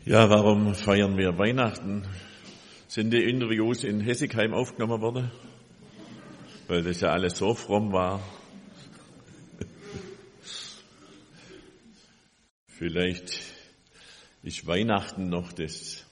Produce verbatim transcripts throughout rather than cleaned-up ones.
Ja, warum feiern wir Weihnachten? Sind die Interviews in Hessigheim aufgenommen worden? Weil das ja alles so fromm war. Vielleicht ist Weihnachten noch das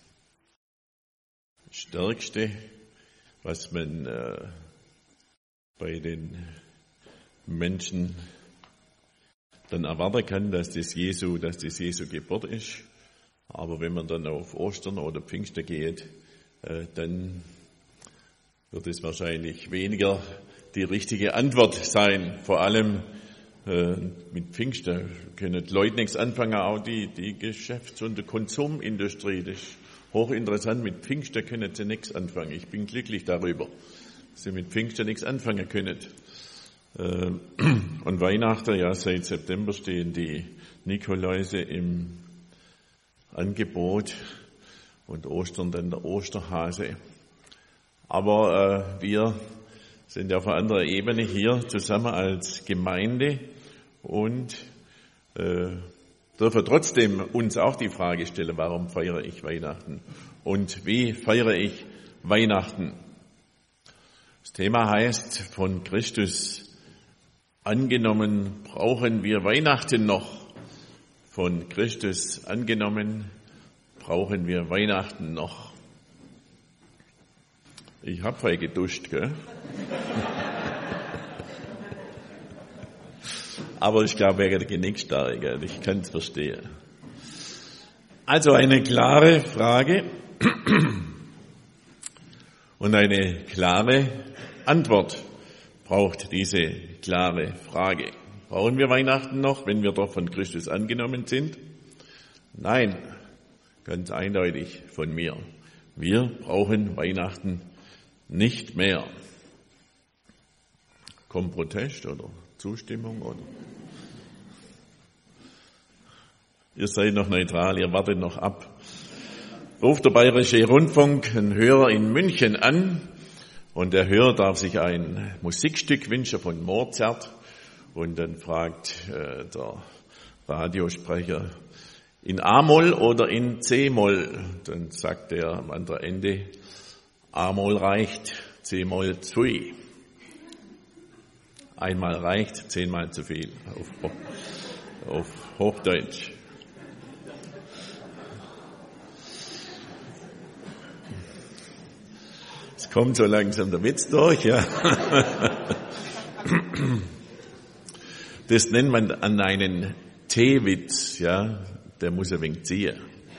Stärkste, was man äh, bei den Menschen dann erwarten kann, dass das Jesu, dass das Jesu Geburt ist. Aber wenn man dann auf Ostern oder Pfingsten geht, äh, dann wird es wahrscheinlich weniger die richtige Antwort sein. Vor allem äh, mit Pfingsten können die Leute nichts anfangen, auch die, die Geschäfts- und die Konsumindustrie. Das ist hochinteressant. Mit Pfingsten können sie nichts anfangen. Ich bin glücklich darüber, dass sie mit Pfingsten nichts anfangen können. Äh, und Weihnachten, ja, seit September stehen die Nikoläuse im Angebot und Ostern dann der Osterhase. Aber äh, wir sind auf einer anderen Ebene hier zusammen als Gemeinde und äh, dürfen trotzdem uns auch die Frage stellen, warum feiere ich Weihnachten und wie feiere ich Weihnachten? Das Thema heißt, von Christus angenommen, brauchen wir Weihnachten noch. Von Christus angenommen, brauchen wir Weihnachten noch. Ich habe voll geduscht, gell? Aber ich glaube, wegen der Genickstarre, ich kann es verstehen. Also eine klare Frage und eine klare Antwort braucht diese klare Frage. Brauchen wir Weihnachten noch, wenn wir doch von Christus angenommen sind? Nein, ganz eindeutig von mir. Wir brauchen Weihnachten nicht mehr. Kommt Protest oder Zustimmung? Oder? Ihr seid noch neutral, ihr wartet noch ab. Ruft der Bayerische Rundfunk einen Hörer in München an und der Hörer darf sich ein Musikstück wünschen von Mozart. Und dann fragt äh, der Radiosprecher, in A-Moll oder in C-Moll? Dann sagt er am anderen Ende, A-Moll reicht, C-Moll zui. Einmal reicht, zehnmal zu viel, auf, auf Hochdeutsch. Es kommt so langsam der Witz durch, ja. Das nennt man an einen T-Witz, ja, der muss ein wenig ziehen.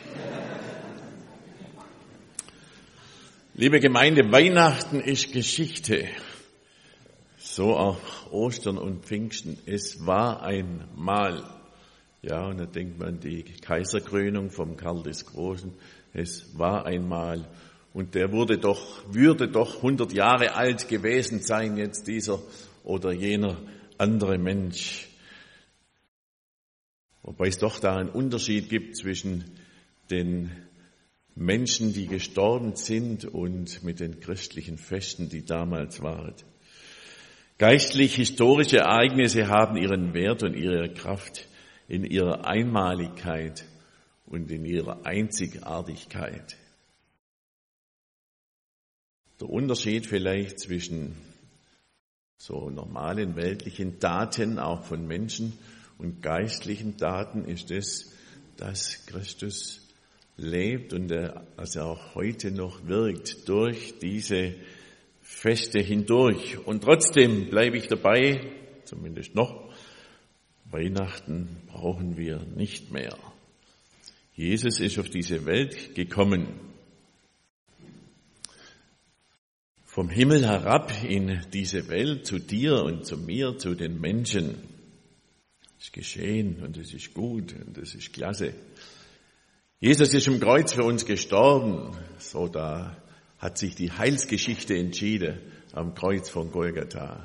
Liebe Gemeinde, Weihnachten ist Geschichte. So auch Ostern und Pfingsten. Es war einmal. Ja, und da denkt man die Kaiserkrönung vom Karl des Großen. Es war einmal. Und der wurde doch, würde doch hundert Jahre alt gewesen sein, jetzt dieser oder jener andere Mensch. Wobei es doch da einen Unterschied gibt zwischen den Menschen, die gestorben sind und mit den christlichen Festen, die damals waren. Geistlich-historische Ereignisse haben ihren Wert und ihre Kraft in ihrer Einmaligkeit und in ihrer Einzigartigkeit. Der Unterschied vielleicht zwischen so normalen weltlichen Daten, auch von Menschen, und geistlichen Daten ist es, dass Christus lebt und er, dass er auch heute noch wirkt durch diese Feste hindurch. Und trotzdem bleibe ich dabei, zumindest noch, Weihnachten brauchen wir nicht mehr. Jesus ist auf diese Welt gekommen. Vom Himmel herab in diese Welt, zu dir und zu mir, zu den Menschen. Das ist geschehen und es ist gut und es ist klasse. Jesus ist am Kreuz für uns gestorben. So, da hat sich die Heilsgeschichte entschieden am Kreuz von Golgatha.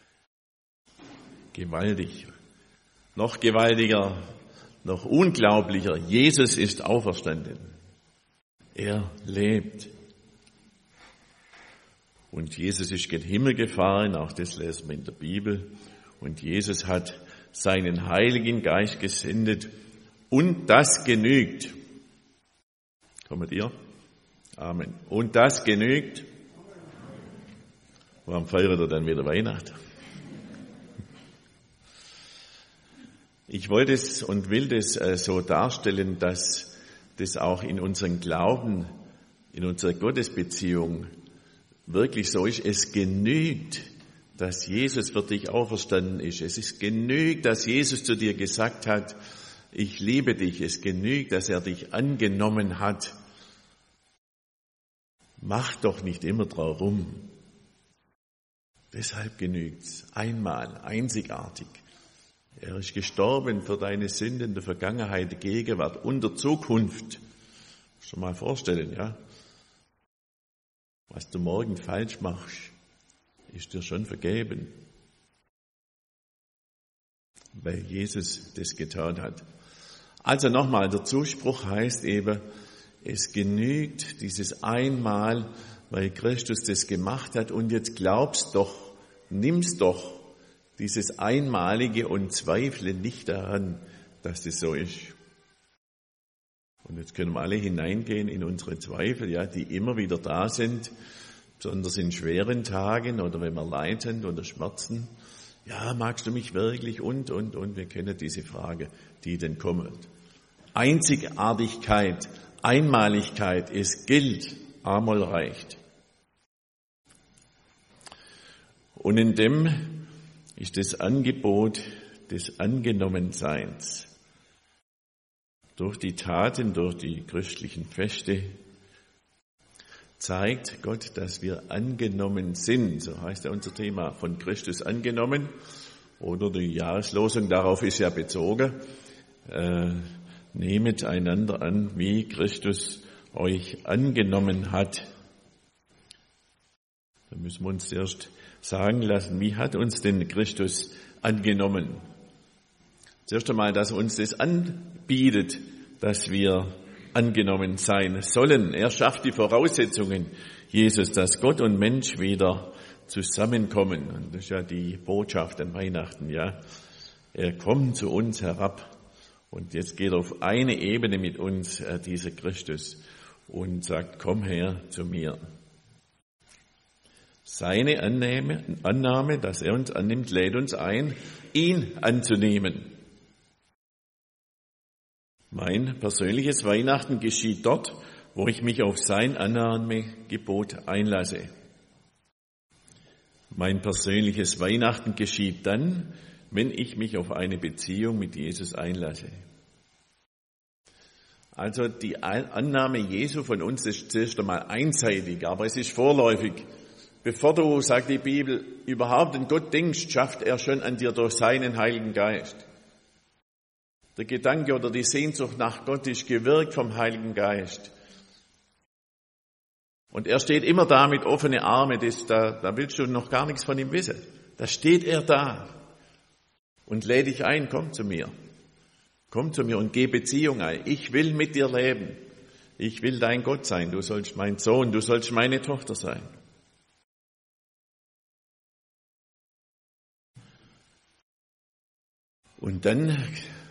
Gewaltig. Noch gewaltiger, noch unglaublicher. Jesus ist auferstanden. Er lebt. Und Jesus ist gen Himmel gefahren, auch das lesen wir in der Bibel. Und Jesus hat seinen Heiligen Geist gesendet. Und das genügt. Kommt ihr? Amen. Und das genügt. Warum feiert ihr dann wieder Weihnachten? Ich wollte es und will das so darstellen, dass das auch in unserem Glauben, in unserer Gottesbeziehung wirklich so ist. Es genügt, dass Jesus für dich auferstanden ist. Es ist genügt, dass Jesus zu dir gesagt hat, ich liebe dich. Es genügt, dass er dich angenommen hat. Mach doch nicht immer drauf rum. Deshalb genügt's. Einmal, einzigartig. Er ist gestorben für deine Sünden der Vergangenheit, der Gegenwart und der Zukunft. Schon mal vorstellen, ja? Was du morgen falsch machst, ist dir schon vergeben. Weil Jesus das getan hat. Also nochmal, der Zuspruch heißt eben, es genügt dieses einmal, weil Christus das gemacht hat und jetzt glaubst doch, nimm's doch dieses Einmalige und zweifle nicht daran, dass das so ist. Und jetzt können wir alle hineingehen in unsere Zweifel, ja, die immer wieder da sind, besonders in schweren Tagen oder wenn wir leiden oder schmerzen. Ja, magst du mich wirklich? Und, und, und. Wir kennen diese Frage, die dann kommt. Einzigartigkeit, Einmaligkeit, es gilt, einmal reicht. Und in dem ist das Angebot des Angenommenseins. Durch die Taten, durch die christlichen Feste zeigt Gott, dass wir angenommen sind. So heißt ja unser Thema, von Christus angenommen. Oder die Jahreslosung, darauf ist ja bezogen. Äh, nehmet einander an, wie Christus euch angenommen hat. Da müssen wir uns erst sagen lassen, wie hat uns denn Christus angenommen? Zuerst einmal, dass er uns das anbietet, dass wir angenommen sein sollen. Er schafft die Voraussetzungen, Jesus, dass Gott und Mensch wieder zusammenkommen. Und das ist ja die Botschaft an Weihnachten, ja. Er kommt zu uns herab und jetzt geht er auf eine Ebene mit uns, äh, dieser Christus, und sagt, komm her zu mir. Seine Annahme, Annahme, dass er uns annimmt, lädt uns ein, ihn anzunehmen. Mein persönliches Weihnachten geschieht dort, wo ich mich auf sein Annahmegebot einlasse. Mein persönliches Weihnachten geschieht dann, wenn ich mich auf eine Beziehung mit Jesus einlasse. Also die Annahme Jesu von uns ist zuerst einmal einseitig, aber es ist vorläufig. Bevor du, sagt die Bibel, überhaupt an Gott denkst, schafft er schon an dir durch seinen Heiligen Geist. Der Gedanke oder die Sehnsucht nach Gott ist gewirkt vom Heiligen Geist. Und er steht immer da mit offenen Armen, das, da, da willst du noch gar nichts von ihm wissen. Da steht er da und lädt dich ein, komm zu mir. Komm zu mir und geh Beziehung ein. Ich will mit dir leben. Ich will dein Gott sein. Du sollst mein Sohn, du sollst meine Tochter sein. Und dann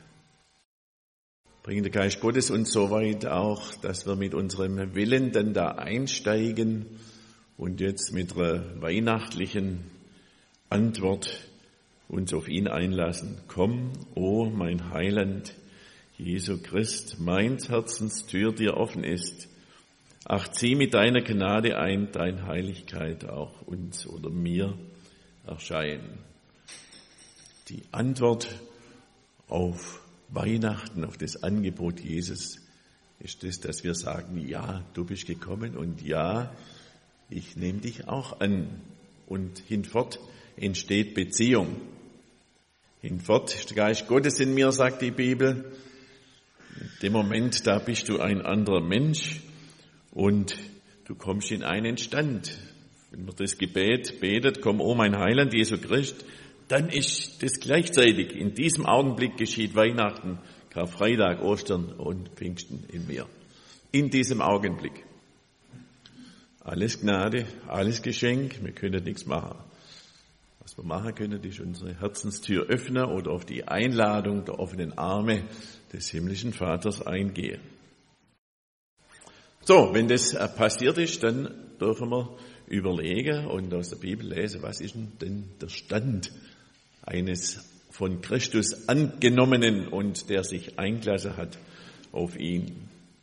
bringt der Geist Gottes uns so weit auch, dass wir mit unserem Willen dann da einsteigen und jetzt mit einer weihnachtlichen Antwort uns auf ihn einlassen. Komm, o mein Heiland, Jesu Christ, meins Herzens Tür dir offen ist. Ach, zieh mit deiner Gnade ein, dein Heiligkeit auch uns oder mir erscheinen. Die Antwort auf Weihnachten, auf das Angebot Jesus, ist das, dass wir sagen, ja, du bist gekommen und ja, ich nehme dich auch an. Und hinfort entsteht Beziehung. Hinfort ist der Geist Gottes in mir, sagt die Bibel. In dem Moment, da bist du ein anderer Mensch und du kommst in einen Stand. Wenn man das Gebet betet, komm, o mein Heiland, Jesu Christ, dann ist das gleichzeitig. In diesem Augenblick geschieht Weihnachten, Karfreitag, Ostern und Pfingsten in mir. In diesem Augenblick. Alles Gnade, alles Geschenk, wir können nichts machen. Was wir machen können, ist unsere Herzenstür öffnen oder auf die Einladung der offenen Arme des himmlischen Vaters eingehen. So, wenn das passiert ist, dann dürfen wir überlegen und aus der Bibel lesen, was ist denn der Stand eines von Christus angenommenen und der sich eingelassen hat auf ihn.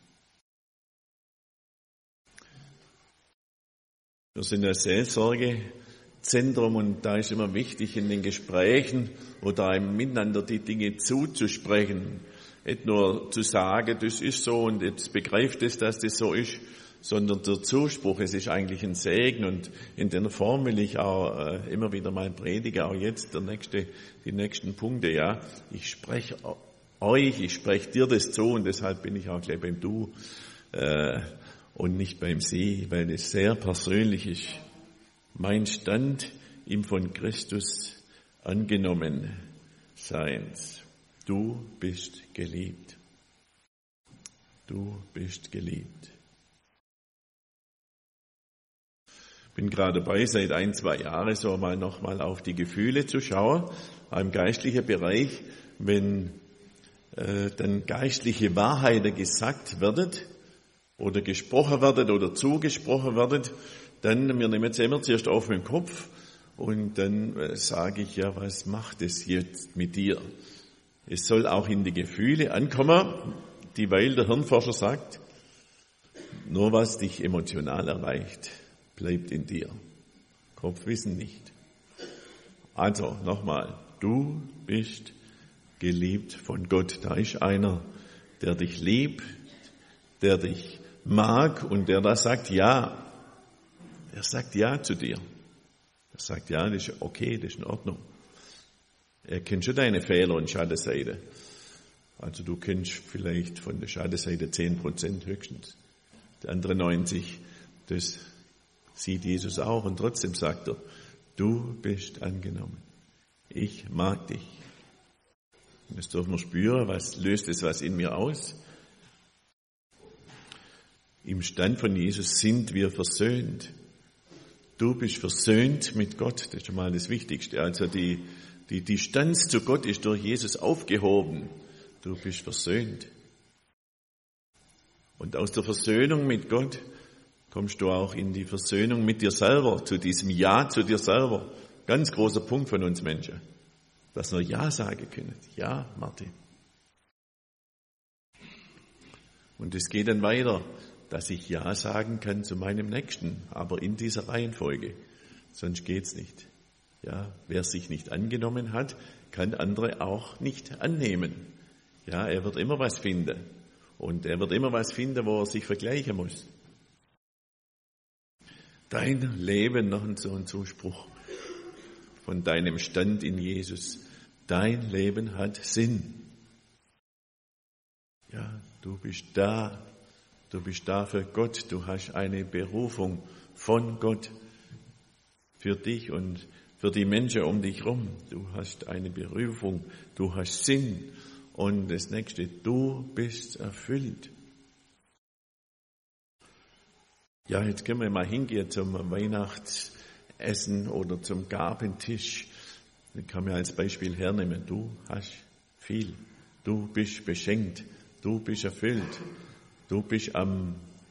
Wir sind ein Seelsorgezentrum und da ist immer wichtig, in den Gesprächen oder einem Miteinander die Dinge zuzusprechen. Nicht nur zu sagen, das ist so und jetzt begreift es, dass das so ist, sondern der Zuspruch, es ist eigentlich ein Segen und in der Form will ich auch äh, immer wieder mal predigen, auch jetzt der nächste, die nächsten Punkte, ja. Ich spreche euch, ich spreche dir das zu und deshalb bin ich auch gleich beim Du äh, und nicht beim Sie, weil es sehr persönlich ist. Mein Stand im von Christus angenommen Seins. Du bist geliebt. Du bist geliebt. Bin gerade dabei, seit ein, zwei Jahren so mal nochmal auf die Gefühle zu schauen, im geistlichen Bereich, wenn äh, dann geistliche Wahrheiten gesagt werden oder gesprochen werden oder zugesprochen werden, dann, wir nehmen es immer zuerst auf den Kopf und dann äh, sage ich, ja, was macht es jetzt mit dir? Es soll auch in die Gefühle ankommen, dieweil der Hirnforscher sagt, nur was dich emotional erreicht, bleibt in dir. Kopfwissen nicht. Also, nochmal, du bist geliebt von Gott. Da ist einer, der dich liebt, der dich mag und der da sagt ja. Er sagt ja zu dir. Er sagt ja, das ist okay, das ist in Ordnung. Er kennt schon deine Fehler und Schattenseite. Also du kennst vielleicht von der Schattenseite zehn Prozent höchstens. Die andere neunzig, das sieht Jesus auch und trotzdem sagt er, du bist angenommen. Ich mag dich. Und das dürfen wir spüren, was löst es was in mir aus? Im Stand von Jesus sind wir versöhnt. Du bist versöhnt mit Gott, das ist schon mal das Wichtigste. Also die, die Distanz zu Gott ist durch Jesus aufgehoben. Du bist versöhnt. Und aus der Versöhnung mit Gott kommst du auch in die Versöhnung mit dir selber, zu diesem Ja zu dir selber. Ganz großer Punkt von uns Menschen, dass wir Ja sagen können. Ja, Martin. Und es geht dann weiter, dass ich Ja sagen kann zu meinem Nächsten, aber in dieser Reihenfolge. Sonst geht's nicht. Ja, wer sich nicht angenommen hat, kann andere auch nicht annehmen. Ja, er wird immer was finden. Und er wird immer was finden, wo er sich vergleichen muss. Dein Leben, noch so ein Zuspruch von deinem Stand in Jesus. Dein Leben hat Sinn. Ja, du bist da. Du bist da für Gott. Du hast eine Berufung von Gott für dich und für die Menschen um dich herum. Du hast eine Berufung. Du hast Sinn. Und das nächste, du bist erfüllt. Ja, jetzt können wir mal hingehen zum Weihnachtsessen oder zum Gabentisch. Das kann man als Beispiel hernehmen. Du hast viel. Du bist beschenkt. Du bist erfüllt. Du bist am,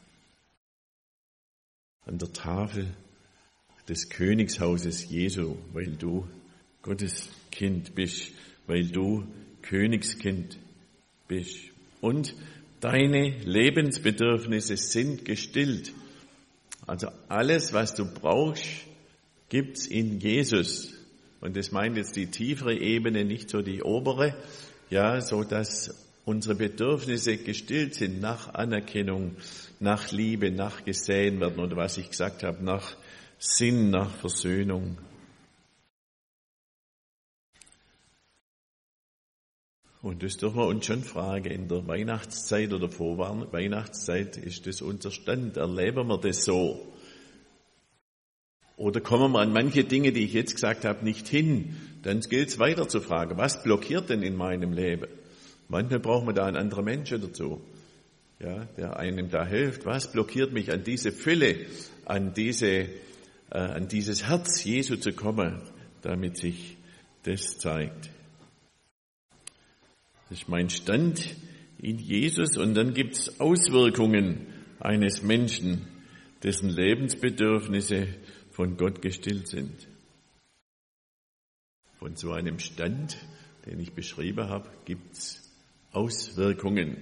an der Tafel des Königshauses Jesu, weil du Gottes Kind bist, weil du Königskind bist. Und deine Lebensbedürfnisse sind gestillt. Also alles, was du brauchst, gibt's in Jesus. Und das meint jetzt die tiefere Ebene, nicht so die obere, ja, so dass unsere Bedürfnisse gestillt sind nach Anerkennung, nach Liebe, nach gesehen werden oder was ich gesagt habe, nach Sinn, nach Versöhnung. Und das dürfen wir uns schon fragen, in der Weihnachtszeit oder vor Weihnachtszeit, ist das unser Stand? Erleben wir das so? Oder kommen wir an manche Dinge, die ich jetzt gesagt habe, nicht hin? Dann gilt es weiter zu fragen, was blockiert denn in meinem Leben? Manchmal brauchen wir da einen anderen Menschen dazu, ja, der einem da hilft. Was blockiert mich an diese Fülle, an diese, äh, an dieses Herz Jesu zu kommen, damit sich das zeigt? Das ist mein Stand in Jesus und dann gibt es Auswirkungen eines Menschen, dessen Lebensbedürfnisse von Gott gestillt sind. Von so einem Stand, den ich beschrieben habe, gibt es Auswirkungen.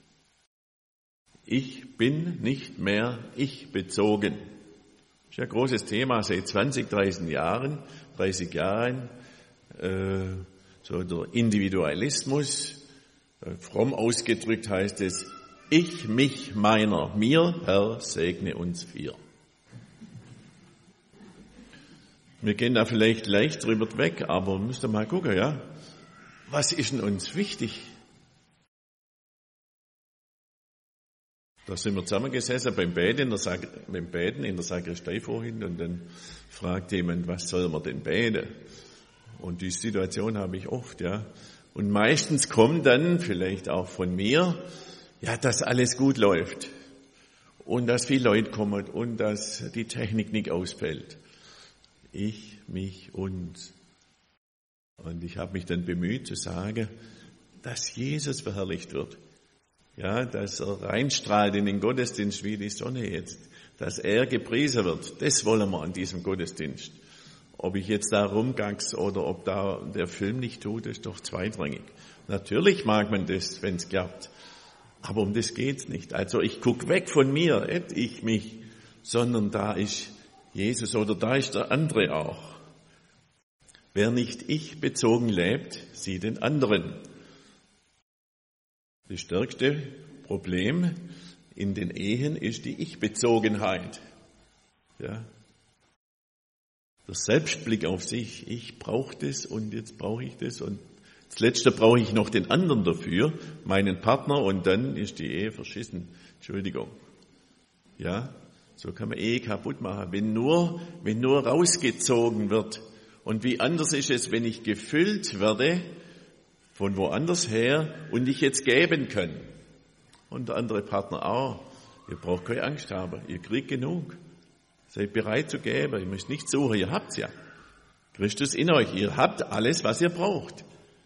Ich bin nicht mehr ich bezogen. Das ist ja ein großes Thema seit zwanzig, dreißig Jahren, dreißig Jahren. Äh, so der Individualismus. Äh, fromm ausgedrückt heißt es, ich, mich, meiner, mir, Herr, segne uns vier. Wir gehen da vielleicht leicht drüber weg, aber müsst ihr mal gucken, ja? Was ist denn uns wichtig? Da sind wir zusammengesessen beim Beten in der, Sag- beim Beten in der Sakristei vorhin und dann fragt jemand, was soll man denn beten? Und die Situation habe ich oft, ja. Und meistens kommt dann, vielleicht auch von mir, ja, dass alles gut läuft. Und dass viele Leute kommen und dass die Technik nicht ausfällt. Ich, mich, uns. Und ich habe mich dann bemüht zu sagen, dass Jesus verherrlicht wird. Ja, dass er reinstrahlt in den Gottesdienst wie die Sonne jetzt. Dass er gepriesen wird. Das wollen wir an diesem Gottesdienst. Ob ich jetzt da rumgags oder ob da der Film nicht tut, ist doch zweitrangig. Natürlich mag man das, wenn es klappt. Aber um das geht's nicht. Also ich guck weg von mir, nicht ich mich, sondern da ist Jesus oder da ist der andere auch. Wer nicht ich bezogen lebt, sieht den anderen. Das stärkste Problem in den Ehen ist die Ich-Bezogenheit. Ja. Der Selbstblick auf sich. Ich brauche das und jetzt brauche ich das und das Letzte brauche ich noch den anderen dafür, meinen Partner, und dann ist die Ehe verschissen. Entschuldigung. Ja, so kann man Ehe kaputt machen, wenn nur, wenn nur rausgezogen wird. Und wie anders ist es, wenn ich gefüllt werde von woanders her und ich jetzt geben kann. Und der andere Partner auch. Ihr braucht keine Angst haben, ihr kriegt genug. Seid bereit zu geben, ihr müsst nicht suchen, ihr habt's ja. Christus in euch, ihr habt alles, was ihr braucht.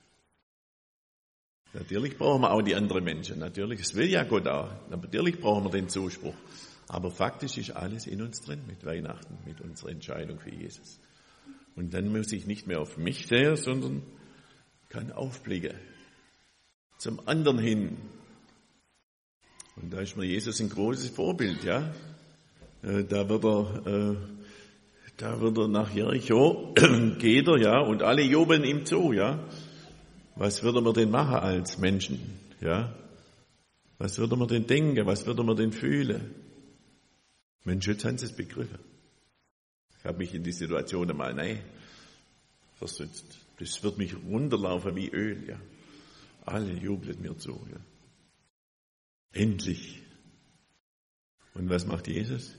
Natürlich brauchen wir auch die anderen Menschen, natürlich, das will ja Gott auch, natürlich brauchen wir den Zuspruch. Aber faktisch ist alles in uns drin mit Weihnachten, mit unserer Entscheidung für Jesus. Und dann muss ich nicht mehr auf mich sehen, sondern kann aufblicken zum anderen hin. Und da ist mir Jesus ein großes Vorbild, ja. Da wird er, da wird er nach Jericho, geht er, ja, und alle jubeln ihm zu, ja. Was würde man denn machen als Menschen, ja? Was würde man denn denken? Was würde man denn fühlen? Mensch, jetzt haben sie es begriffen. Ich habe mich in die Situation einmal nein versetzt. Das wird mich runterlaufen wie Öl, ja. Alle jubeln mir zu, ja. Endlich. Und was macht Jesus?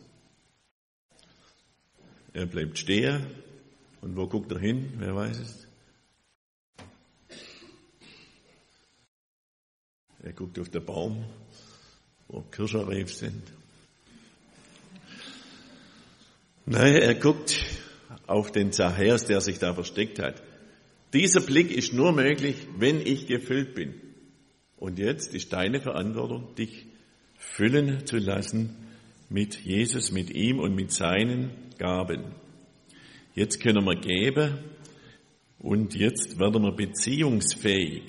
Er bleibt stehen. Und wo guckt er hin? Wer weiß es? Er guckt auf den Baum, wo Kirscherreif sind. Nein, er guckt auf den Zachäus, der sich da versteckt hat. Dieser Blick ist nur möglich, wenn ich gefüllt bin. Und jetzt ist deine Verantwortung, dich füllen zu lassen mit Jesus, mit ihm und mit seinen Gaben. Jetzt können wir geben und jetzt werden wir beziehungsfähig.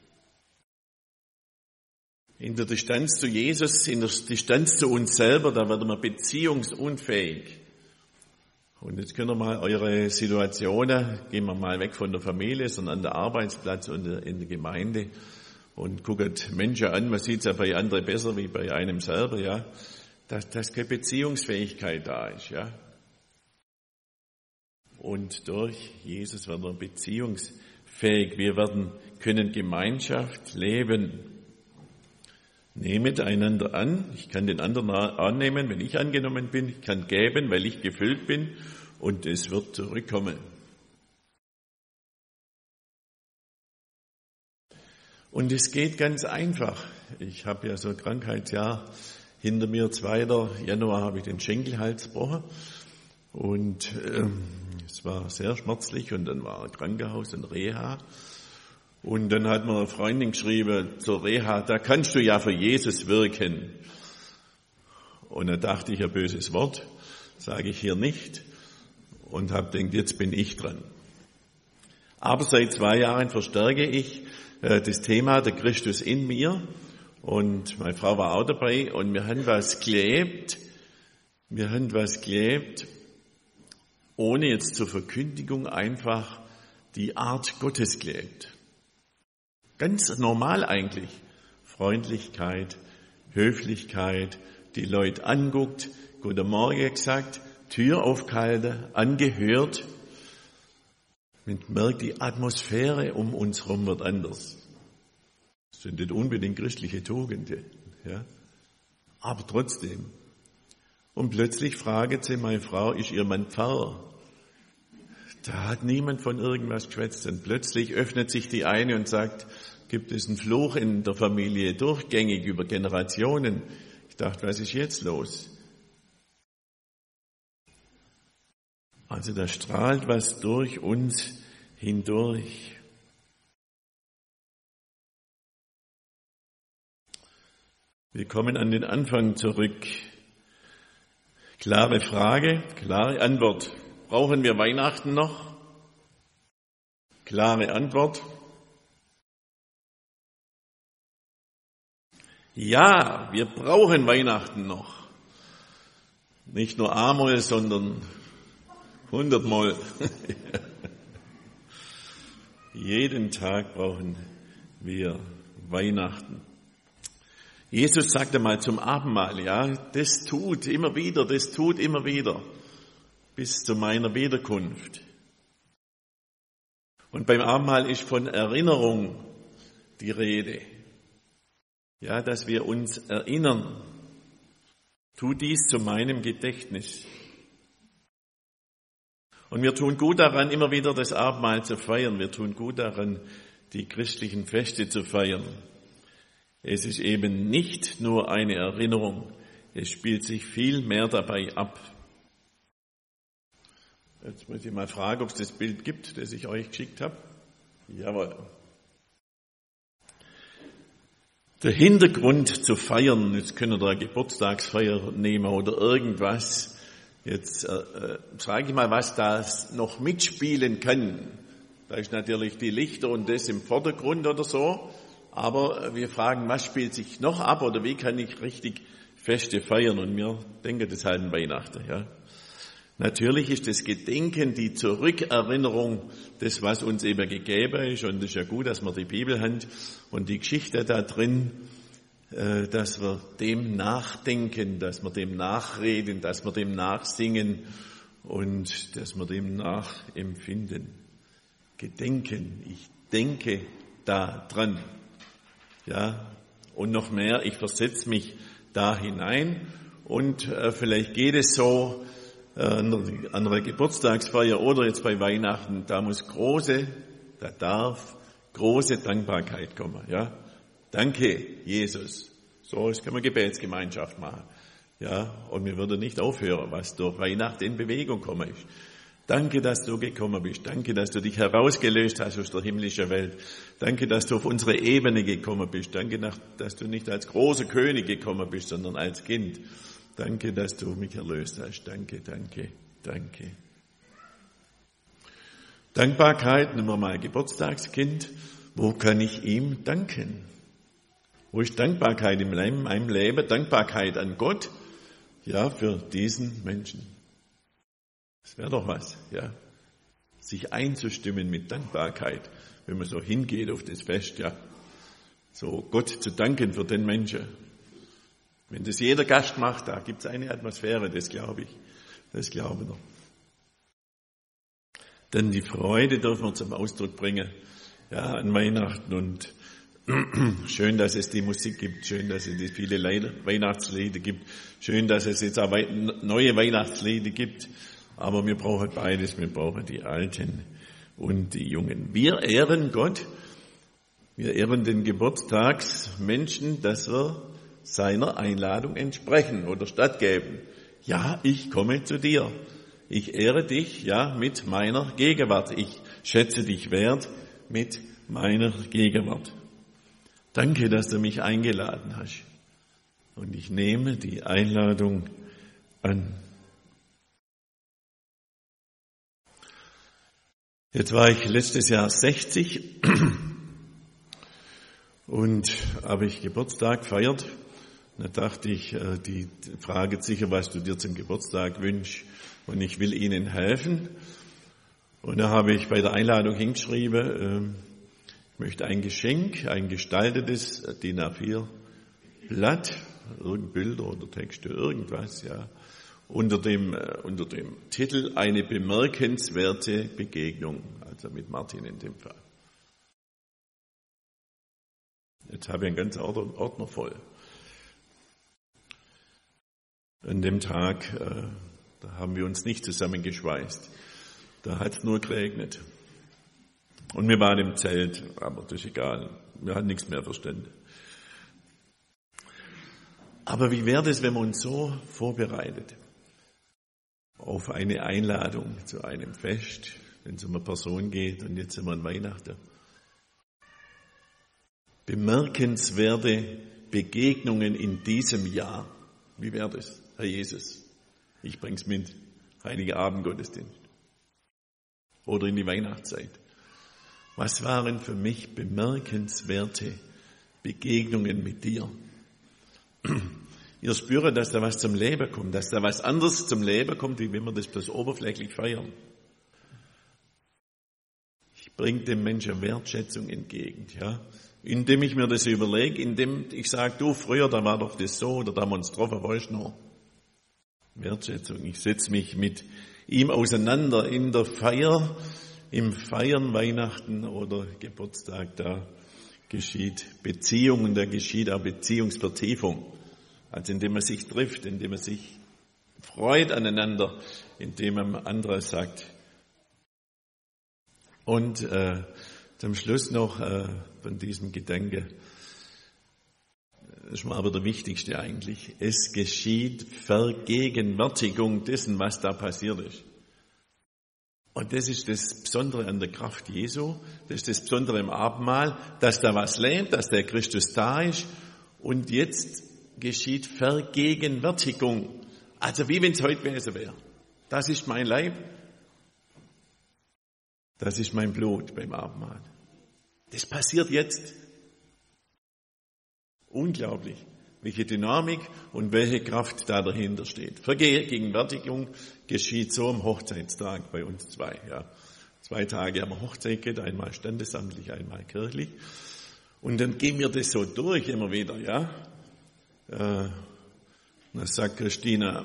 In der Distanz zu Jesus, in der Distanz zu uns selber, da werden wir beziehungsunfähig. Und jetzt können wir mal eure Situationen, gehen wir mal weg von der Familie, sondern an der Arbeitsplatz und in der Gemeinde und guckt Menschen an, man sieht es ja bei anderen besser wie bei einem selber, ja, dass, dass keine Beziehungsfähigkeit da ist, ja. Und durch Jesus werden wir beziehungsfähig, wir werden, können Gemeinschaft leben. Nehmet einander an, ich kann den anderen annehmen, wenn ich angenommen bin, ich kann geben, weil ich gefüllt bin und es wird zurückkommen. Und es geht ganz einfach. Ich habe ja so ein Krankheitsjahr hinter mir, zweiter Januar habe ich den Schenkelhals gebrochen und ähm, es war sehr schmerzlich und dann war Krankenhaus und Reha. Und dann hat mir eine Freundin geschrieben zur Reha, da kannst du ja für Jesus wirken. Und dann dachte ich, ein böses Wort sage ich hier nicht und habe gedacht, jetzt bin ich dran. Aber seit zwei Jahren verstärke ich äh, das Thema der Christus in mir und meine Frau war auch dabei und wir haben was gelebt, wir haben was gelebt, ohne jetzt zur Verkündigung einfach die Art Gottes gelebt. Ganz normal eigentlich. Freundlichkeit, Höflichkeit, die Leute anguckt, guten Morgen gesagt, Tür aufgehalten, angehört. Man merkt, die Atmosphäre um uns herum wird anders. Das sind nicht unbedingt christliche Tugenden, ja. Aber trotzdem. Und plötzlich fragt sie meine Frau, ist ihr Mann Pfarrer? Da hat niemand von irgendwas geschwätzt. Und plötzlich öffnet sich die eine und sagt, gibt es einen Fluch in der Familie, durchgängig über Generationen. Ich dachte, was ist jetzt los? Also da strahlt was durch uns hindurch. Wir kommen an den Anfang zurück. Klare Frage, klare Antwort. Brauchen wir Weihnachten noch? Klare Antwort. Ja, wir brauchen Weihnachten noch. Nicht nur einmal, sondern hundertmal. Jeden Tag brauchen wir Weihnachten. Jesus sagte mal zum Abendmahl, ja, das tut immer wieder, das tut immer wieder, bis zu meiner Wiederkunft. Und beim Abendmahl ist von Erinnerung die Rede. Ja, dass wir uns erinnern. Tu dies zu meinem Gedächtnis. Und wir tun gut daran, immer wieder das Abendmahl zu feiern. Wir tun gut daran, die christlichen Feste zu feiern. Es ist eben nicht nur eine Erinnerung. Es spielt sich viel mehr dabei ab. Jetzt muss ich mal fragen, ob es das Bild gibt, das ich euch geschickt habe. Jawohl. Der Hintergrund zu feiern, jetzt können wir da Geburtstagsfeier nehmen oder irgendwas. Jetzt äh, sage ich mal, was da noch mitspielen kann. Da ist natürlich die Lichter und das im Vordergrund oder so. Aber wir fragen, was spielt sich noch ab oder wie kann ich richtig Feste feiern? Und wir denken, das halt an Weihnachten, ja. Natürlich ist das Gedenken, die Zurückerinnerung, das, was uns eben gegeben ist. Und es ist ja gut, dass wir die Bibel haben und die Geschichte da drin, dass wir dem nachdenken, dass wir dem nachreden, dass wir dem nachsingen und dass wir dem nachempfinden. Gedenken, ich denke da dran. Ja, und noch mehr, ich versetze mich da hinein und äh, vielleicht geht es so, an einer Geburtstagsfeier oder jetzt bei Weihnachten, da muss große, da darf große Dankbarkeit kommen, ja. Danke, Jesus. So, das kann man Gebetsgemeinschaft machen, ja. Und wir würden nicht aufhören, was durch Weihnachten in Bewegung kommen ist. Danke, dass du gekommen bist. Danke, dass du dich herausgelöst hast aus der himmlischen Welt. Danke, dass du auf unsere Ebene gekommen bist. Danke, dass du nicht als großer König gekommen bist, sondern als Kind. Danke, dass du mich erlöst hast. Danke, danke, danke. Dankbarkeit, nehmen wir mal Geburtstagskind. Wo kann ich ihm danken? Wo ist Dankbarkeit in meinem Leben? Dankbarkeit an Gott, ja, für diesen Menschen. Das wäre doch was, ja. Sich einzustimmen mit Dankbarkeit, wenn man so hingeht auf das Fest, ja. So Gott zu danken für den Menschen. Wenn das jeder Gast macht, da gibt es eine Atmosphäre, das glaube ich. Das glaube ich. Denn die Freude dürfen wir zum Ausdruck bringen, ja, an Weihnachten. Und schön, dass es die Musik gibt, schön, dass es die viele Weihnachtslieder gibt, schön, dass es jetzt auch neue Weihnachtslieder gibt. Aber wir brauchen beides, wir brauchen die Alten und die Jungen. Wir ehren Gott, wir ehren den Geburtstagsmenschen, dass wir seiner Einladung entsprechen oder stattgeben. Ja, ich komme zu dir. Ich ehre dich, ja, mit meiner Gegenwart. Ich schätze dich wert mit meiner Gegenwart. Danke, dass du mich eingeladen hast. und ich nehme die Einladung an. Jetzt war ich letztes Jahr sechzig und habe ich Geburtstag gefeiert. Da dachte ich, die fragen sicher, was du dir zum Geburtstag wünschst, und ich will ihnen helfen. Und da habe ich bei der Einladung hingeschrieben, ich möchte ein Geschenk, ein gestaltetes D I N A vier Blatt, irgend Bilder oder Texte, irgendwas, ja, unter dem, unter dem Titel eine bemerkenswerte Begegnung, also mit Martin in dem Fall. Jetzt habe ich einen ganzen Ordner voll. An dem Tag, äh, da haben wir uns nicht zusammengeschweißt. Da hat es nur geregnet. Und wir waren im Zelt, aber das ist egal. Wir hatten nichts mehr verstanden. Aber wie wäre es, wenn man uns so vorbereitet auf eine Einladung zu einem Fest, wenn es um eine Person geht, und jetzt sind wir an Weihnachten. Bemerkenswerte Begegnungen in diesem Jahr. Wie wäre das, Herr Jesus? Ich bring's mit. Heiliger Abendgottesdienst. Oder in die Weihnachtszeit. Was waren für mich bemerkenswerte Begegnungen mit dir? Ihr spürt, dass da was zum Leben kommt, dass da was anderes zum Leben kommt, wie wenn wir das bloß oberflächlich feiern. Ich bringe dem Menschen Wertschätzung entgegen, ja. Indem ich mir das überlege, indem ich sage, du, früher, da war doch das so, oder da haben wir uns getroffen, weißt du noch? Wertschätzung. Ich setze mich mit ihm auseinander in der Feier, im Feiern Weihnachten oder Geburtstag, da geschieht Beziehung und da geschieht auch Beziehungsvertiefung. Also indem man sich trifft, indem man sich freut aneinander, indem man andere sagt. Und äh, zum Schluss noch äh, von diesem Gedanke, das ist mir aber der wichtigste eigentlich, es geschieht Vergegenwärtigung dessen, was da passiert ist. Und das ist das Besondere an der Kraft Jesu, das ist das Besondere im Abendmahl, dass da was lebt, dass der Christus da ist, und jetzt geschieht Vergegenwärtigung. Also wie wenn es heute gewesen wäre. Das ist mein Leib, das ist mein Blut beim Abendmahl. Das passiert jetzt. Unglaublich, welche Dynamik und welche Kraft da dahinter steht. Vergegenwärtigung geschieht so am Hochzeitstag bei uns zwei. Ja. Zwei Tage haben wir Hochzeit gehabt, einmal standesamtlich, einmal kirchlich. Und dann gehen wir das so durch immer wieder, ja. Äh, dann sagt Christina,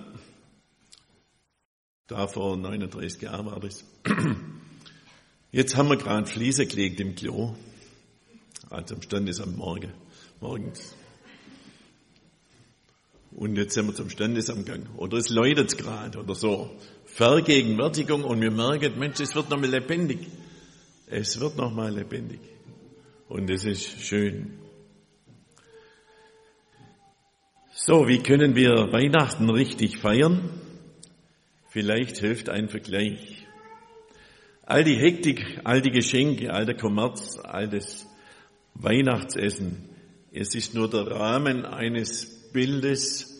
da vor neununddreißig Jahren war das, jetzt haben wir gerade Fliese gelegt im Klo, also am Standesamt morgen, morgens. Und jetzt sind wir zum Standesamt gegangen. Oder es läutet gerade oder so. Vergegenwärtigung, und wir merken, Mensch, es wird nochmal lebendig. Es wird nochmal lebendig. Und es ist schön. So, wie können wir Weihnachten richtig feiern? Vielleicht hilft ein Vergleich. All die Hektik, all die Geschenke, all der Kommerz, all das Weihnachtsessen, es ist nur der Rahmen eines Bildes.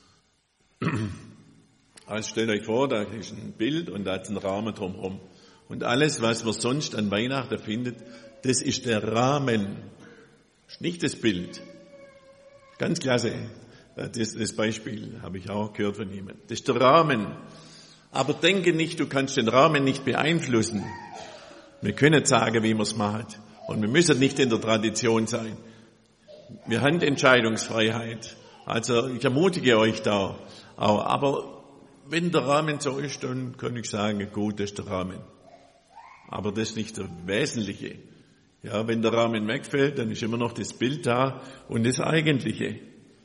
Also stellt euch vor, da ist ein Bild und da ist ein Rahmen drumherum. Und alles, was man sonst an Weihnachten findet, das ist der Rahmen. Das ist nicht das Bild. Ganz klasse. Das, das Beispiel habe ich auch gehört von jemandem. Das ist der Rahmen. Aber denke nicht, du kannst den Rahmen nicht beeinflussen. Wir können sagen, wie man es macht. Und wir müssen nicht in der Tradition sein. Wir haben Entscheidungsfreiheit. Also ich ermutige euch da auch. Aber wenn der Rahmen so ist, dann kann ich sagen, gut, das ist der Rahmen. Aber das ist nicht der Wesentliche. Ja, wenn der Rahmen wegfällt, dann ist immer noch das Bild da und das Eigentliche.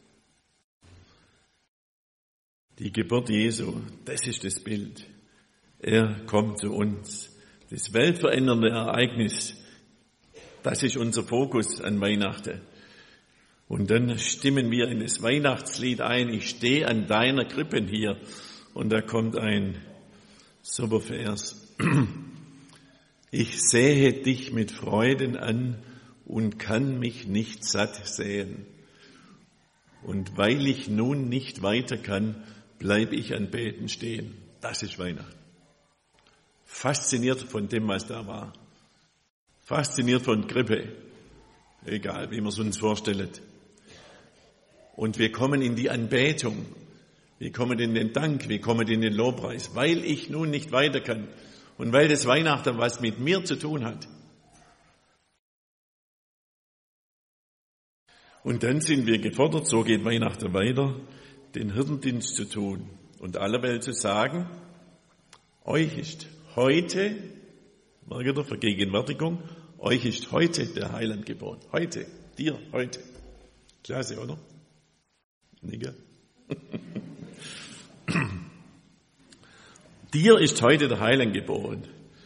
Die Geburt Jesu, das ist das Bild. Er kommt zu uns. Das weltverändernde Ereignis, das ist unser Fokus an Weihnachten. Und dann stimmen wir in das Weihnachtslied ein. Ich stehe an deiner Krippen hier. Und da kommt ein super Vers. Ich sehe dich mit Freuden an und kann mich nicht satt sehen. Und weil ich nun nicht weiter kann, bleibe ich an Beten stehen. Das ist Weihnachten. Fasziniert von dem, was da war. Fasziniert von Grippe. Egal, wie man es uns vorstellt. Und wir kommen in die Anbetung. Wir kommen in den Dank. Wir kommen in den Lobpreis. Weil ich nun nicht weiter kann. Und weil das Weihnachten was mit mir zu tun hat. Und dann sind wir gefordert, so geht Weihnachten weiter, den Hirtendienst zu tun und aller Welt zu sagen, euch ist heute, merkt ihr, Vergegenwärtigung, euch ist heute der Heiland geboren. Heute, dir, heute. Klasse, oder? Nicke. Dir ist heute der Heiland geboren.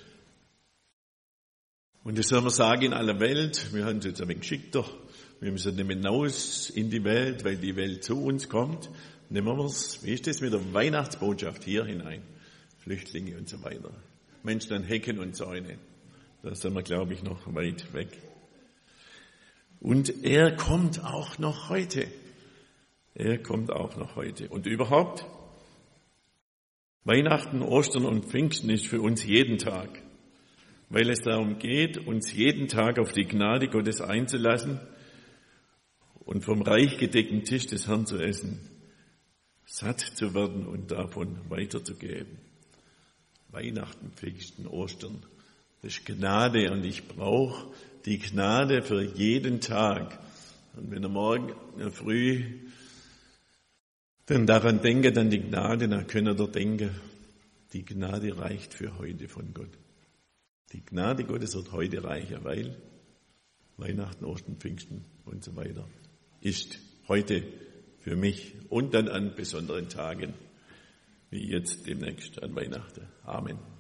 Und das soll man sagen in aller Welt, wir haben es jetzt ein wenig geschickter. Wir müssen nicht mehr hinaus in die Welt, weil die Welt zu uns kommt. Nehmen wir es, wie ist das mit der Weihnachtsbotschaft hier hinein? Flüchtlinge und so weiter. Menschen an Hecken und Zäune. Da sind wir, glaube ich, noch weit weg. Und er kommt auch noch heute. Er kommt auch noch heute. Und überhaupt, Weihnachten, Ostern und Pfingsten ist für uns jeden Tag. Weil es darum geht, uns jeden Tag auf die Gnade Gottes einzulassen, und vom reich gedeckten Tisch des Herrn zu essen, satt zu werden und davon weiterzugeben. Weihnachten, Pfingsten, Ostern, das ist Gnade und ich brauche die Gnade für jeden Tag. Und wenn ihr morgen früh dann daran denkt, an die Gnade, dann könnt ihr denken, die Gnade reicht für heute von Gott. Die Gnade Gottes wird heute reicher, weil Weihnachten, Ostern, Pfingsten und so weiter ist heute für mich und dann an besonderen Tagen, wie jetzt demnächst an Weihnachten. Amen.